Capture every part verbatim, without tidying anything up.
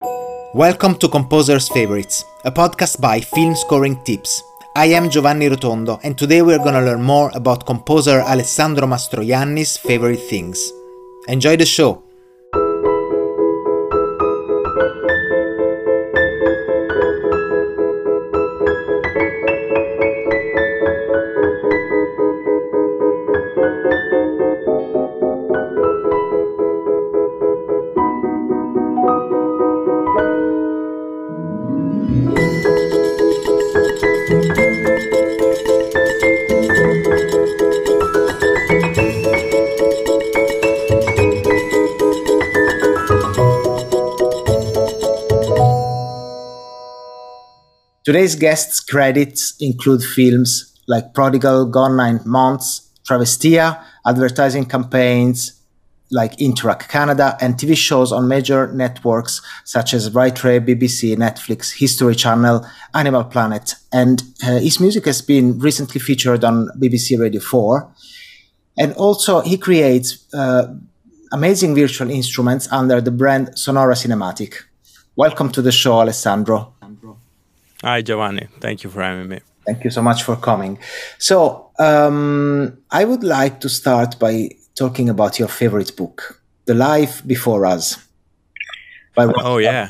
Welcome to Composer's Favorites, a podcast by Film Scoring Tips. I am Giovanni Rotondo, and today we're gonna learn more about composer Alessandro Mastroianni's favorite things. Enjoy the show! Today's guests' credits include films like Prodigal, Gone Nine Months, Travestia, advertising campaigns like Interac Canada, and T V shows on major networks such as Right Ray, B B C, Netflix, History Channel, Animal Planet. And uh, his music has been recently featured on B B C Radio four. And also he creates uh, amazing virtual instruments under the brand Sonora Cinematic. Welcome to the show, Alessandro. Hi, Giovanni. Thank you for having me. Thank you so much for coming. So um, I would like to start by talking about your favorite book, The Life Before Us. By oh, yeah.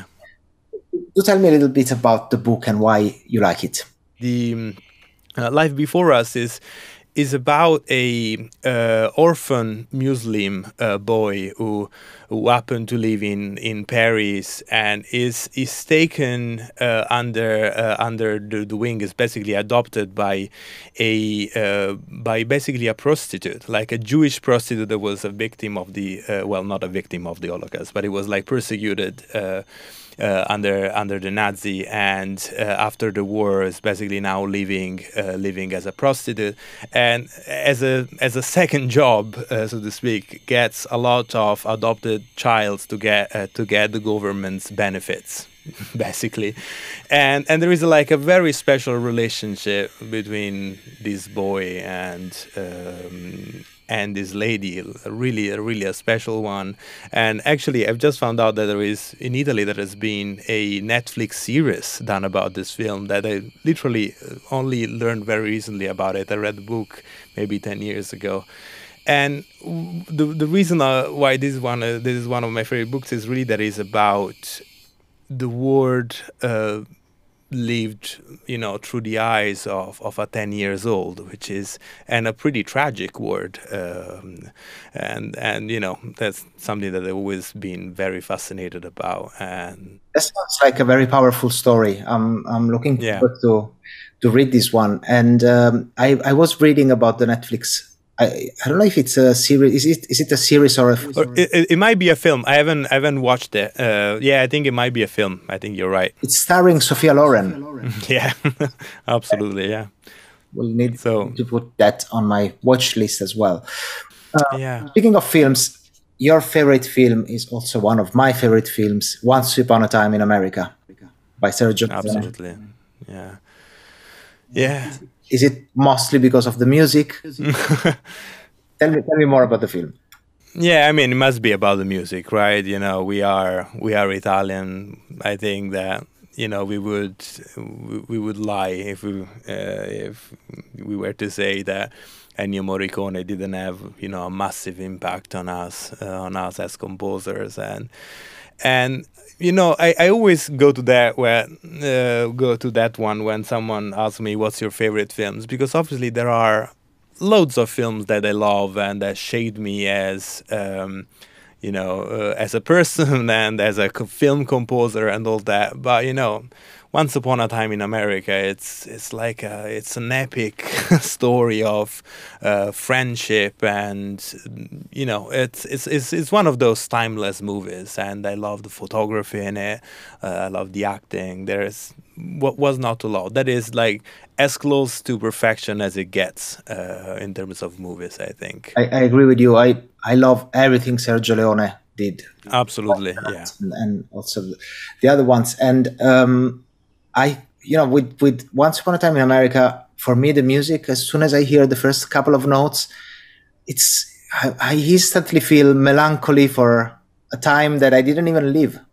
Do tell me a little bit about the book and why you like it. The uh, Life Before Us is is about a uh, orphan Muslim uh, boy who who happened to live in, in Paris and is is taken uh, under uh, under the, the wing, is basically adopted by a uh, by basically a prostitute, like a Jewish prostitute that was a victim of the uh, well, not a victim of the Holocaust, but it was like persecuted uh, Uh, under under the Nazi, and uh, after the war is basically now living uh, living as a prostitute, and as a as a second job, uh, so to speak, gets a lot of adopted childs to get uh, to get the government's benefits, basically, and and there is a, like a very special relationship between this boy and. Um, and this lady, really, really a special one. And actually, I've just found out that there is, in Italy, there has been a Netflix series done about this film that I literally only learned very recently about it. I read the book maybe ten years ago. And the the reason uh, why this is one uh, this is one of my favorite books is really that it's about the world uh, lived, you know, through the eyes of, of a ten years old, which is, and a pretty tragic word. Um, and, and, you know, that's something that I've always been very fascinated about. And that sounds like a very powerful story. I'm, I'm looking forward yeah. to, to read this one. And um, I, I was reading about the Netflix. I, I don't know if it's a series. Is it is it a series or a? Or it, it might be a film. I haven't I haven't watched it. Uh, yeah, I think it might be a film. I think you're right. It's starring Sophia Loren. Sophia Loren. Yeah, absolutely. Yeah. We'll need so, to put that on my watch list as well. Uh, yeah. Speaking of films, your favorite film is also one of my favorite films, Once Upon a Time in America, by Sergio Leone. Absolutely. Yeah. Yeah. Is it mostly because of the music? tell me, tell me more about the film. Yeah, I mean, it must be about the music, right? You know, we are we are Italian. I think that, you know, we would we would lie if we uh, if we were to say that Ennio Morricone didn't have, you know, a massive impact on us uh, on us as composers. And and you know, I, I always go to that where uh, go to that one when someone asks me what's your favorite films, because obviously there are loads of films that I love and that shaped me as um, you know uh, as a person and as a co- film composer and all that. But you know, Once Upon a Time in America, it's it's like a, it's an epic story of uh, friendship, and you know, it's it's it's it's one of those timeless movies. And I love the photography in it. Uh, I love the acting. There's what was not to love. That is like as close to perfection as it gets uh, in terms of movies, I think. I, I agree with you. I I love everything Sergio Leone did. Absolutely, yeah. And, and also the other ones. And um, I, you know, with, with Once Upon a Time in America, for me, the music, as soon as I hear the first couple of notes, it's I, I instantly feel melancholy for a time that I didn't even live.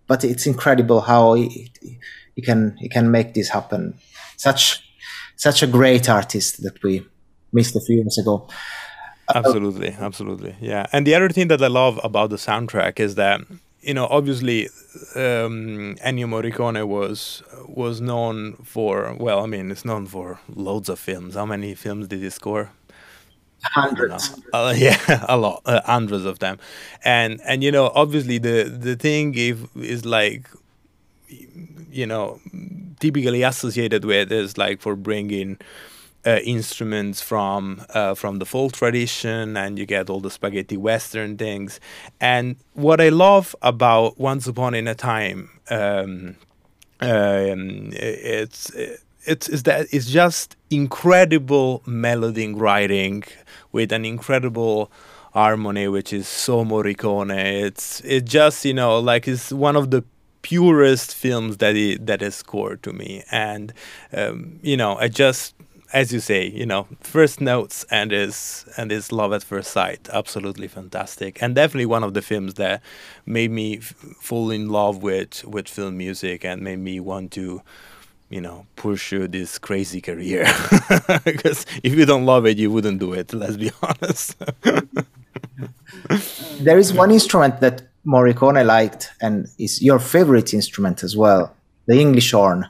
but it's incredible how he, he can he can make this happen. Such such a great artist that we missed a few years ago. Absolutely, absolutely, yeah. And the other thing that I love about the soundtrack is that, you know, obviously, um, Ennio Morricone was was known for, well, I mean, it's known for loads of films. How many films did he score? Hundreds. Uh, yeah, a lot, uh, hundreds of them, and and you know, obviously, the the thing if, is like, you know, typically associated with is like for bringing uh, instruments from uh, from the folk tradition, and you get all the spaghetti western things. And what I love about Once Upon in a Time, um, um, it's it's is that it's just incredible melody writing with an incredible harmony, which is so Morricone. It's it just, you know, like it's one of the purest films that he that is scored to me. And um, you know, I just, as you say, you know, first notes and his and his love at first sight, absolutely fantastic, and definitely one of the films that made me f- fall in love with with film music and made me want to, you know, pursue this crazy career. Because if you don't love it, you wouldn't do it. Let's be honest. There is one instrument that Morricone liked, and is your favorite instrument as well, the English horn.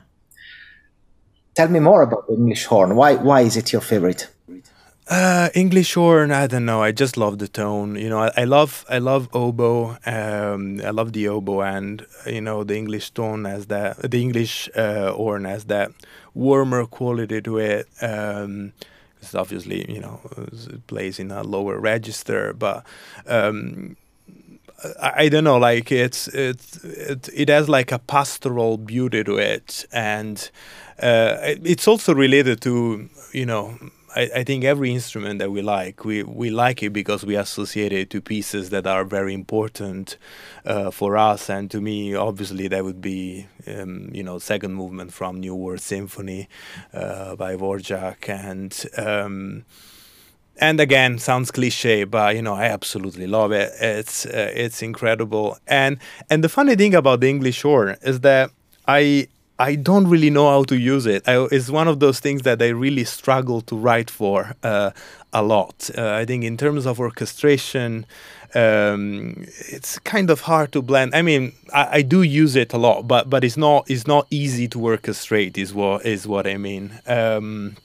Tell me more about the English horn. Why why is it your favorite? Uh, English horn, I don't know. I just love the tone. You know, I, I love I love oboe. Um, I love the oboe, and you know, the English tone has that. The English uh, horn has that warmer quality to it. Um, it's obviously, you know, it plays in a lower register, but um, I, I don't know. Like it's it's it, it has like a pastoral beauty to it, and uh, it- it's also related to, you know. I, I think every instrument that we like, we, we like it because we associate it to pieces that are very important uh, for us. And to me, obviously, that would be, um, you know, second movement from New World Symphony uh, by Dvorak. And um, and again, sounds cliche, but you know, I absolutely love it. It's uh, it's incredible. And and the funny thing about the English horn is that I I don't really know how to use it. I, it's one of those things that I really struggle to write for uh, a lot. Uh, I think in terms of orchestration, um, it's kind of hard to blend. I mean, I, I do use it a lot, but but it's not it's not easy to orchestrate. Is what is what I mean. Um,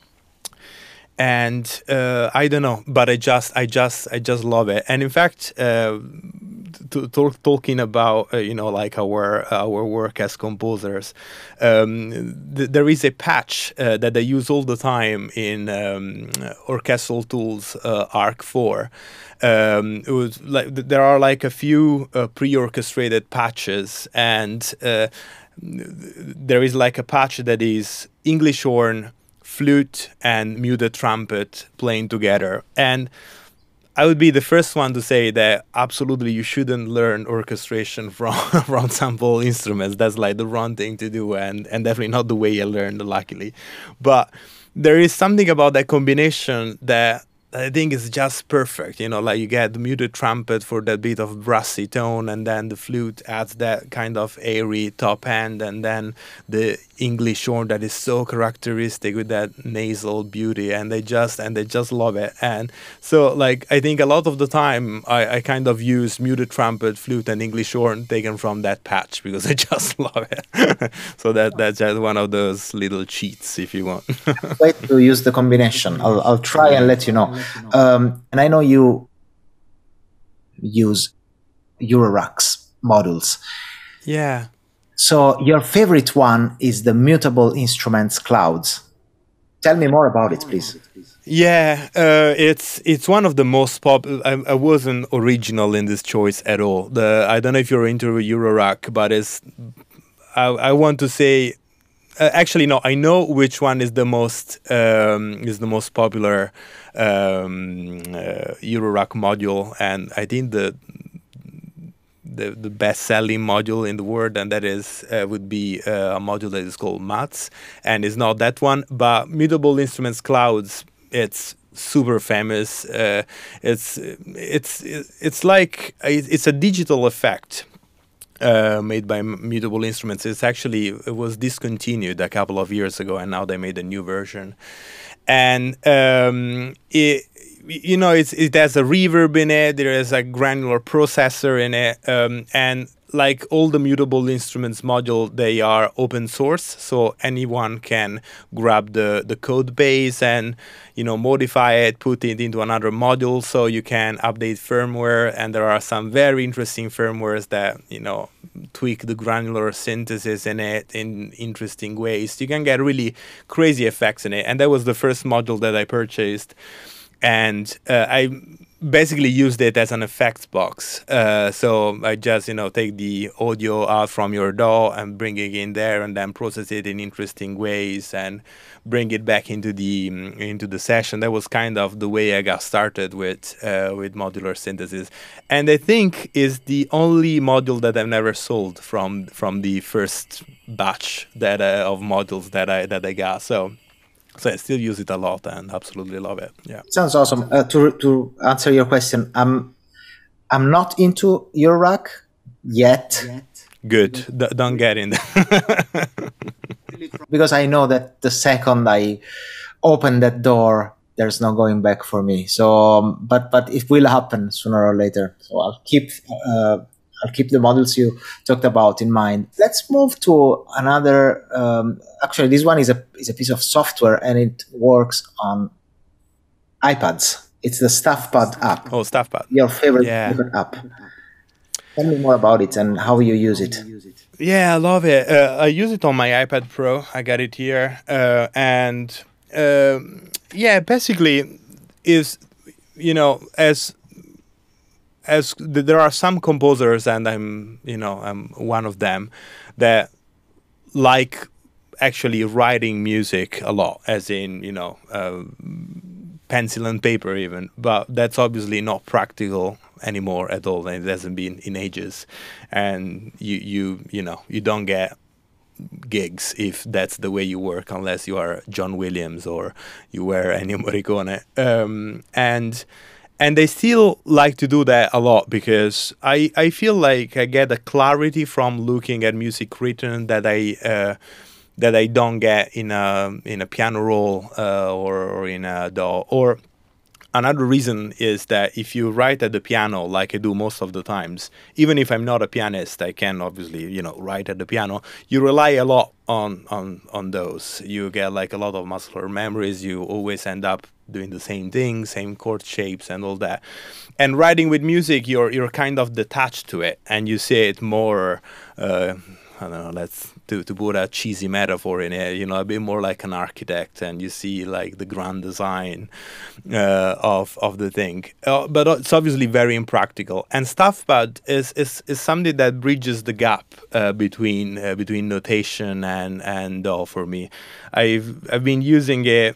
and uh, I don't know, but I just, I just, I just love it. And in fact, uh, to, to, talking about uh, you know, like our our work as composers, um, th- there is a patch uh, that I use all the time in um, Orchestral Tools uh, Arc four. Um, it was like th- there are like a few uh, pre-orchestrated patches, and uh, there is like a patch that is English horn, flute, and muted trumpet playing together. And I would be the first one to say that absolutely you shouldn't learn orchestration from from sample instruments. That's like the wrong thing to do, and and definitely not the way I learned, luckily. But there is something about that combination that I think is just perfect. You know, like you get the muted trumpet for that bit of brassy tone, and then the flute adds that kind of airy top end, and then the English horn that is so characteristic with that nasal beauty, and they just and they just love it. And so, like, I think a lot of the time I, I kind of use muted trumpet, flute, and English horn taken from that patch because I just love it. So that that's just one of those little cheats, if you want. Way to use the combination. I'll I'll try and let you know. Um, and I know you use Eurorack's modules. Yeah. So your favorite one is the Mutable Instruments Clouds. Tell me more about it, please. Yeah, uh, it's it's one of the most pop. I, I wasn't original in this choice at all. The I don't know if you're into Eurorack, but it's I, I want to say. Uh, actually, no. I know which one is the most um, is the most popular um, uh, Eurorack module, and I think the the, the best-selling module in the world, and that is uh, would be uh, a module that is called M A T S, and it's not that one. But Mutable Instruments Clouds, it's super famous. Uh, it's it's it's like it's a digital effect. uh, made by Mutable Instruments. It's actually, it was discontinued a couple of years ago, and now they made a new version. And um, it, you know, it's, it has a reverb in it. There is a granular processor in it, um, and like all the Mutable Instruments module, they are open source, so anyone can grab the the code base and, you know, modify it, put it into another module, so you can update firmware. And there are some very interesting firmwares that, you know, tweak the granular synthesis in it in interesting ways. You can get really crazy effects in it. And that was the first module that I purchased, and uh, I basically used it as an effects box. Uh, so I just, you know, take the audio out from your D A W and bring it in there, and then process it in interesting ways and bring it back into the into the session. That was kind of the way I got started with uh, with modular synthesis, and I think is the only module that I've never sold from from the first batch that uh, of modules that I that I got. So. So I still use it a lot and absolutely love it. Yeah, sounds awesome. Uh, to to answer your question, I'm I'm not into Eurorack yet. Good. D don't get in there. Because I know that the second I open that door, there's no going back for me. So, um, but but it will happen sooner or later. So I'll keep uh, I'll keep the models you talked about in mind. Let's move to another. Um, actually, this one is a is a piece of software, and it works on iPads. It's the StuffPad app. Oh, StuffPad. Your favorite, yeah. favorite app. Tell me more about it and how you use it. Yeah, I love it. Uh, I use it on my iPad Pro. I got it here, uh, and uh, yeah, basically, is you know as. As th there are some composers, and I'm, you know, I'm one of them, that like actually writing music a lot, as in, you know, uh, pencil and paper even. But that's obviously not practical anymore at all, and it hasn't been in ages. And you, you, you know, you don't get gigs if that's the way you work, unless you are John Williams or you were Ennio Morricone. Um, and And they still like to do that a lot, because I, I feel like I get a clarity from looking at music written that I uh, that I don't get in a in a piano roll uh, or, or in a D A W. Or another reason is that if you write at the piano, like I do most of the times, even if I'm not a pianist, I can obviously, you know, write at the piano. You rely a lot on on on those. You get like a lot of muscular memories. You always end up doing the same thing, same chord shapes and all that. And writing with music, you're you're kind of detached to it, and you see it more. Uh, I don't know. Let's to to put a cheesy metaphor in it. You know, a bit more like an architect, and you see like the grand design uh, of of the thing. Uh, but it's obviously very impractical. And StuffPad is is is something that bridges the gap uh, between uh, between notation and and D A W for me. I've I've been using it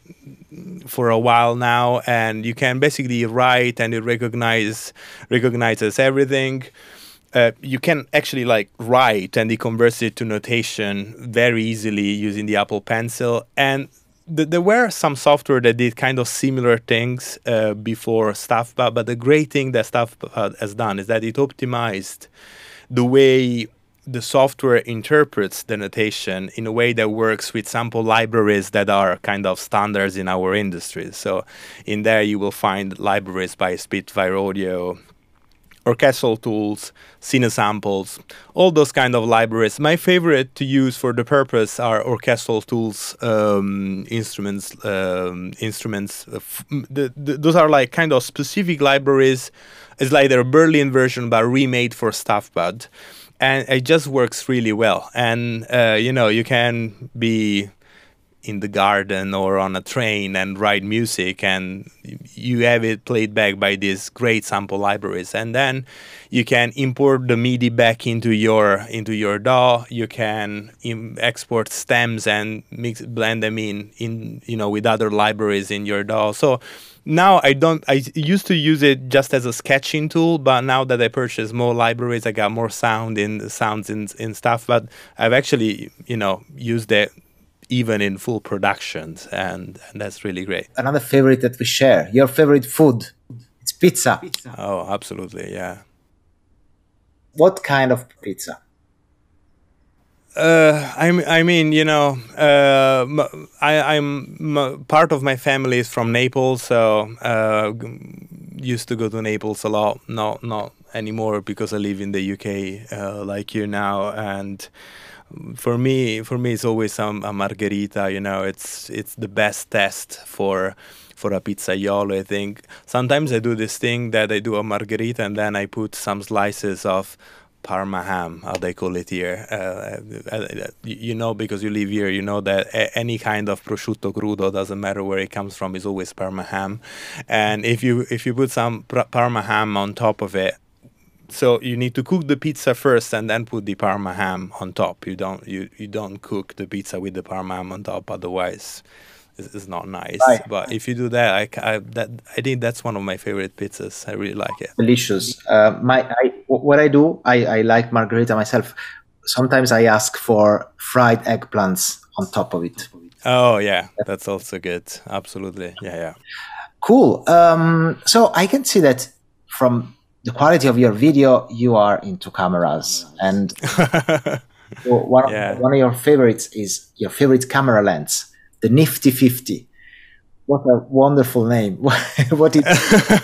for a while now, and you can basically write, and it recognize recognizes everything. Uh, you can actually like write, and it converts it to notation very easily using the Apple Pencil. And th there were some software that did kind of similar things uh, before StuffPad, but the great thing that StuffPad has done is that it optimized the way the software interprets the notation in a way that works with sample libraries that are kind of standards in our industry. So in there you will find libraries by Spitfire Audio, orchestral tools, Cinesamples, all those kind of libraries. My favorite to use for the purpose are orchestral tools, um, instruments, um, instruments. Uh, f the, the, those are like kind of specific libraries. It's like their Berlin version, but remade for StuffPad. And it just works really well. And, uh, you know, you can be in the garden or on a train and write music, and you have it played back by these great sample libraries. And then you can import the MIDI back into your into your D A W. You can export stems and mix blend them in in you know with other libraries in your D A W. So now I don't. I used to use it just as a sketching tool, but now that I purchased more libraries, I got more sound in sounds in in stuff. But I've actually you know used it even in full productions, and, and that's really great. Another favorite that we share, your favorite food, it's pizza. Oh, absolutely, yeah. What kind of pizza? Uh, I, I mean, you know, uh, I, I'm part of my family is from Naples, so uh, used to go to Naples a lot. Not not anymore because I live in the U K, uh, like you now. And for me, for me, it's always some a margherita. You know, it's it's the best test for for a pizzaiolo. I think sometimes I do this thing that I do a margherita and then I put some slices of Parma ham, how they call it here. Uh, uh, you know, because you live here, you know that any kind of prosciutto crudo, doesn't matter where it comes from, is always Parma ham. And if you if you put some Parma ham on top of it, so you need to cook the pizza first and then put the Parma ham on top. You don't you you don't cook the pizza with the Parma ham on top, otherwise it's not nice. Right. But if you do that, I, I that I think that's one of my favorite pizzas. I really like it. Delicious. Uh, my I, what I do, I, I like margherita myself. Sometimes I ask for fried eggplants on top of it. Oh yeah, that's also good. Absolutely. Yeah, yeah. Cool. Um, so I can see that from the quality of your video, you are into cameras, and so one yeah. of, one of your favorites is your favorite camera lens. The Nifty fifty. What a wonderful name. What it,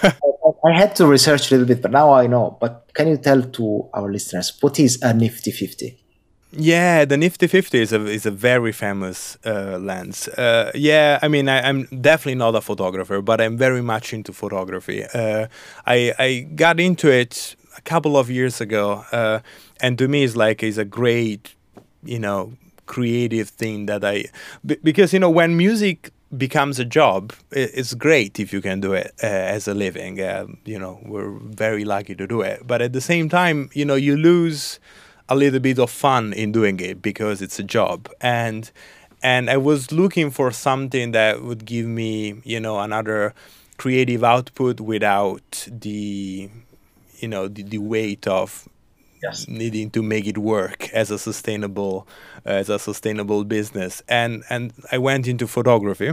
I had to research a little bit, but now I know. But can you tell to our listeners, what is a Nifty fifty? Yeah, the Nifty fifty is a is a very famous uh, lens. Uh, yeah, I mean, I, I'm definitely not a photographer, but I'm very much into photography. Uh, I I got into it a couple of years ago, uh, and to me, it's like it's a great, you know, creative thing that I, because, you know, when music becomes a job, it's great if you can do it uh, as a living. Uh, you know, we're very lucky to do it. But at the same time, you know, you lose a little bit of fun in doing it because it's a job. And and I was looking for something that would give me, you know, another creative output without the, you know, the, the weight of Yes. needing to make it work as a sustainable uh, as a sustainable business. And and I went into photography,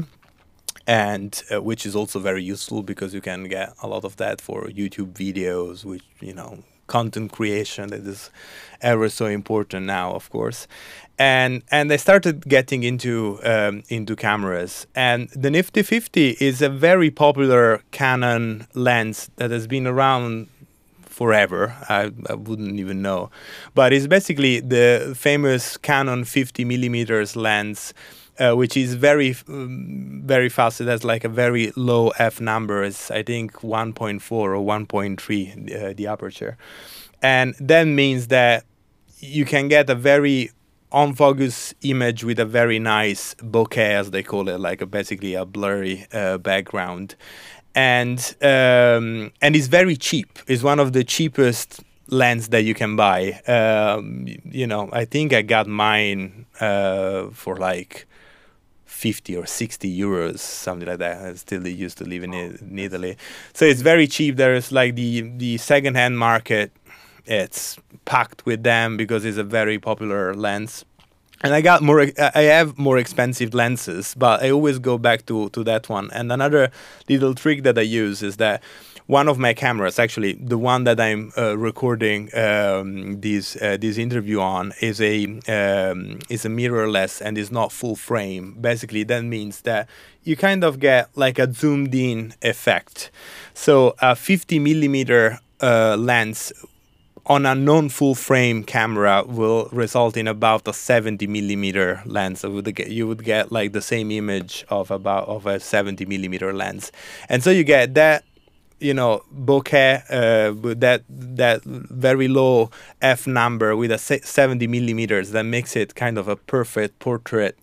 and uh, which is also very useful because you can get a lot of that for YouTube videos, which, you know, content creation that is ever so important now, of course. And and I started getting into um, into cameras, and the Nifty fifty is a very popular Canon lens that has been around forever. I, I wouldn't even know, but it's basically the famous Canon fifty millimeters lens, uh, which is very, um, very fast. It has like a very low f number. It's, I think, one point four or one point three, uh, the aperture, and that means that you can get a very on-focus image with a very nice bokeh, as they call it, like a, basically a blurry uh, background. And um, and it's very cheap. It's one of the cheapest lens that you can buy. Um, you know, I think I got mine uh, for like fifty or sixty euros, something like that. I still used to live in, in Italy, so it's very cheap. There's like the the second-hand market. It's packed with them because it's a very popular lens. And I got more. I have more expensive lenses, but I always go back to to that one. And another little trick that I use is that one of my cameras, actually the one that I'm uh, recording um, this uh, this interview on, is a um, is a mirrorless and is not full frame. Basically, that means that you kind of get like a zoomed in effect. So a fifty millimeter uh, lens on a non-full frame camera will result in about a seventy millimeter lens. So you would get like the same image of about of a seventy millimeter lens, and so you get that, you know, bokeh uh, with that that very low f number with a seventy millimeters that makes it kind of a perfect portrait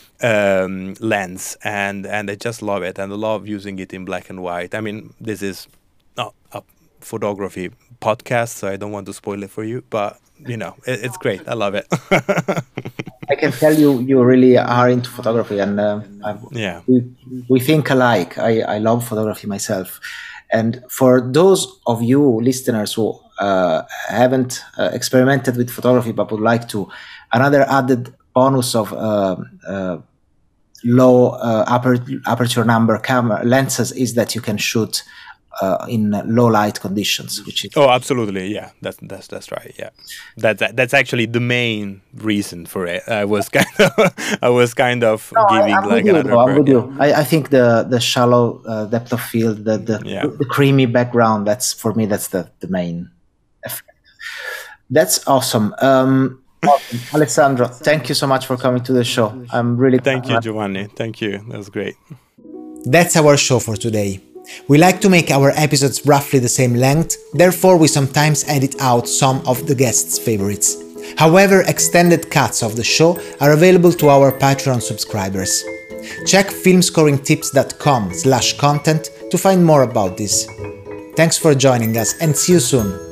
um, lens, and and I just love it, and I love using it in black and white. I mean, this is not a photography podcast, so I don't want to spoil it for you, but you know, it, it's great. I love it. I can tell you, you really are into photography, and uh, yeah, we, we think alike. I, I love photography myself, and for those of you listeners who uh, haven't uh, experimented with photography but would like to, another added bonus of uh, uh, low uh, aper- aperture number camera lenses is that you can shoot uh, in low light conditions, which is oh, absolutely, yeah, that's that's that's right, yeah, that's that's actually the main reason for it. I was kind of I was kind of no, giving I, like you, another. though, I'm with yeah. you. I, I think the the shallow uh, depth of field, the the, Yeah. the creamy background. That's for me. That's the the main effect. That's awesome. Um, awesome. Alessandro, thank you so much for coming to the show. I'm really Thank you, Giovanni. Thank you. That was great. That's our show for today. We like to make our episodes roughly the same length, therefore we sometimes edit out some of the guests' favorites. However, extended cuts of the show are available to our Patreon subscribers. Check filmscoringtips dot com slash content to find more about this. Thanks for joining us and see you soon!